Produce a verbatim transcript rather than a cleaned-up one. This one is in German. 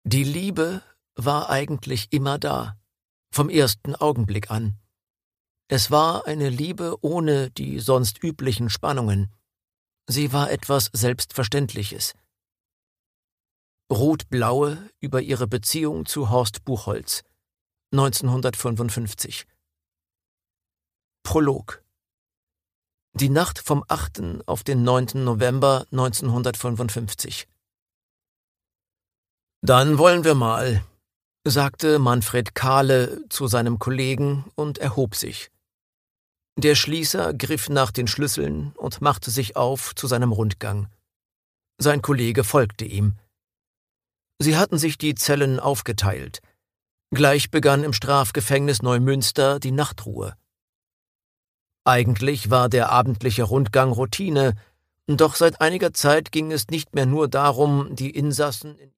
Die Liebe war eigentlich immer da, vom ersten Augenblick an. Es war eine Liebe ohne die sonst üblichen Spannungen. Sie war etwas Selbstverständliches. Ruth Blaue über ihre Beziehung zu Horst Buchholz, neunzehnhundertfünfundfünfzig. Prolog. Die Nacht vom achten auf den neunten November neunzehnhundertfünfundfünfzig. »Dann wollen wir mal«, sagte Manfred Kahle zu seinem Kollegen und erhob sich. Der Schließer griff nach den Schlüsseln und machte sich auf zu seinem Rundgang. Sein Kollege folgte ihm. Sie hatten sich die Zellen aufgeteilt. Gleich begann im Strafgefängnis Neumünster die Nachtruhe. Eigentlich war der abendliche Rundgang Routine, doch seit einiger Zeit ging es nicht mehr nur darum, die Insassen in